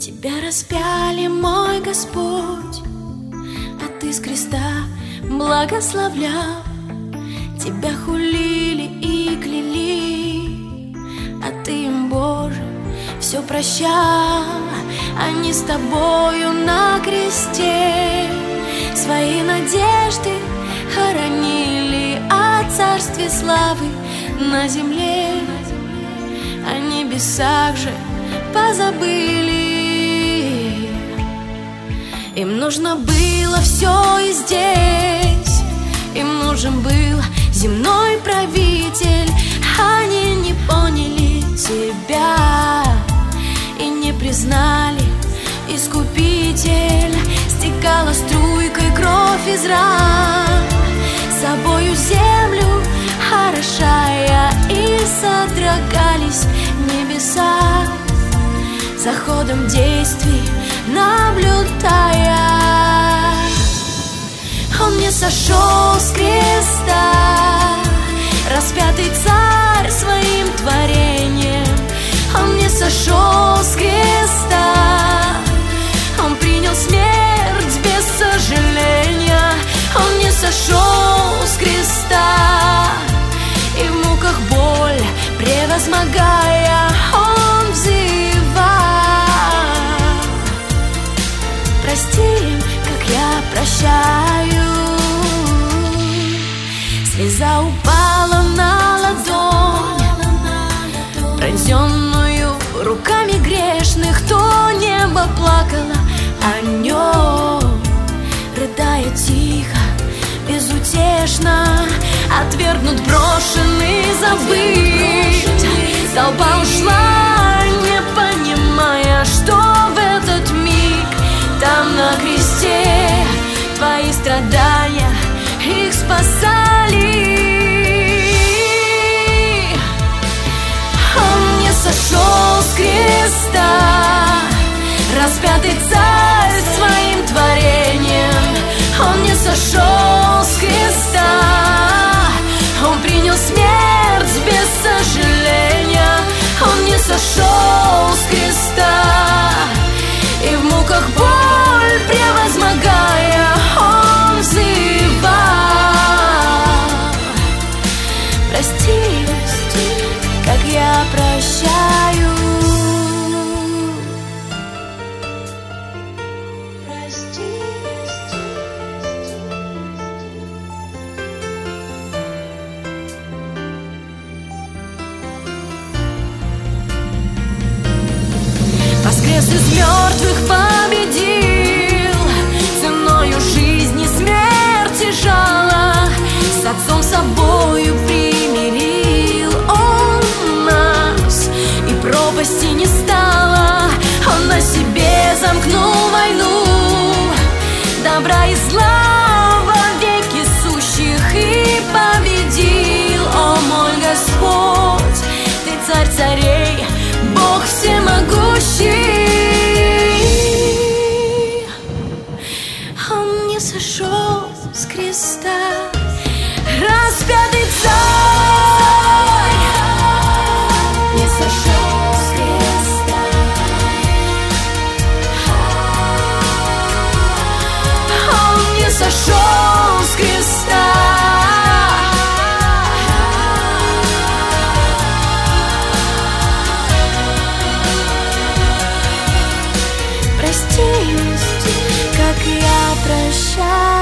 Тебя распяли, мой Господь, а Ты с креста благословлял. Тебя хулили и кляли, а Ты им, Боже, все прощал. Они с Тобою на кресте свои надежды хоронили, о царстве славы на земле о небесах же позабыли. Им нужно было все и здесь, им нужен был земной правитель. Они не поняли Тебя и не признали Искупитель. Стекала струйкой кровь из ран, собою землю орошая, и содрогались небеса, за ходом действий наблюдая. Он не сошел с креста, распятый царь своим творением. Он не сошел с креста, он принял смерть без сожаления. Он не сошел с креста, и в муках боль превозмогая, он взывал: прости им, как я прощаю. Слеза упала на ладонь, пронзенную руками грешных. То небо плакало о нем, рыдая тихо, безутешно. Отвергнут, брошенный, забыт. Толпа ушла, не понимая, что в этот миг там на кресте Твои страдания их спасали. Он не сошел с креста, распятый царь своим творением. Он не сошел с креста, он принял смерть без сожаления. Он не сошел с креста, и в муках боль превозмогая, он взывал: прости, как я прощаю. Воскрес из мертвых, победил, ценою жизни смерти жало, с Отцом собою примирил Он нас, и пропасти не стало. Он на себе замкнул войну добра и зла во веки сущих и победил. О мой Господь, Ты царь царей, Бог всемогущий. Он не сошел с креста, распятый царь не сошел с креста. Он не сошел с креста. Прости, как я прощаю.